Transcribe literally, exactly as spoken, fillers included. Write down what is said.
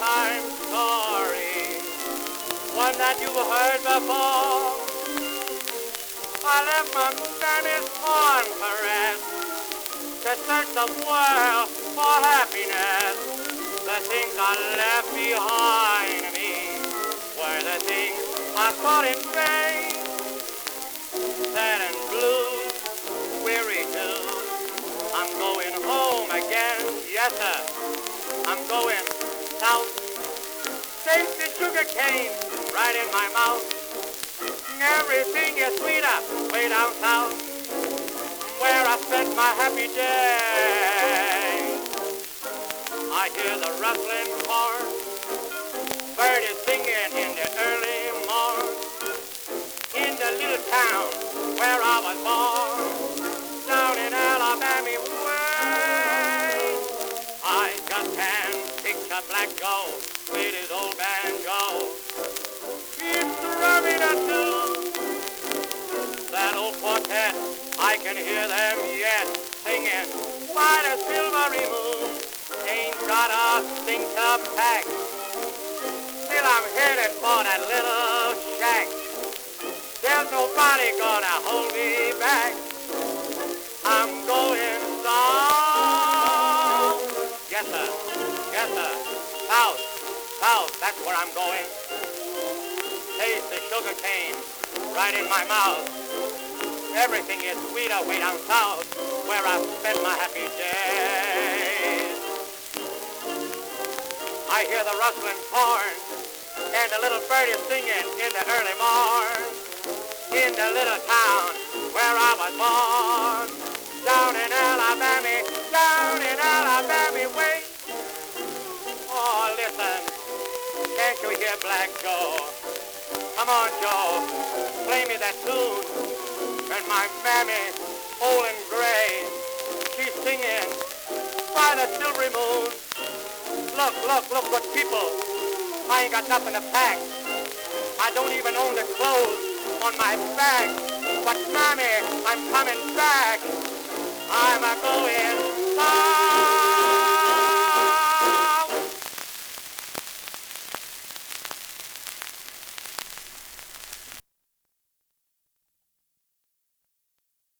time story, one that you've heard before. I left my mammy's horn caress to search the world for happiness. The things I left behind me were the things I thought in vain. Sad and blue, weary too, I'm going home again. Yes, sir, I'm going south. Taste the sugar cane right in my mouth. Everything is sweeter way down south, where I spent my happy day. I hear the rustling corn, birdies singing in the early morn. In the little town where I was born, down in Alabama way, I just can't picture Black Joe with his old banjo. He's strumming a tune, that old quartet, I can hear them yet singing by the silvery moon. Ain't got a thing to pack, still I'm headed for that little shack. There's nobody gonna hold me back. I'm going south. Yes, sir. Yes, sir. South. South. That's where I'm going. Taste the sugar cane right in my mouth. Everything is sweeter way down south, where I spent my happy days. I hear the rustling corn and the little birdies singing in the early morn. In the little town where I was born, down in Alabama, down in Alabama way. Oh, listen, can't you hear Black Joe? Come on, Joe, play me that tune. And my mammy, old and gray, she's singing by the silvery moon. Look, look, look, good people, I ain't got nothing to pack. I don't even own the clothes on my back. But mammy, I'm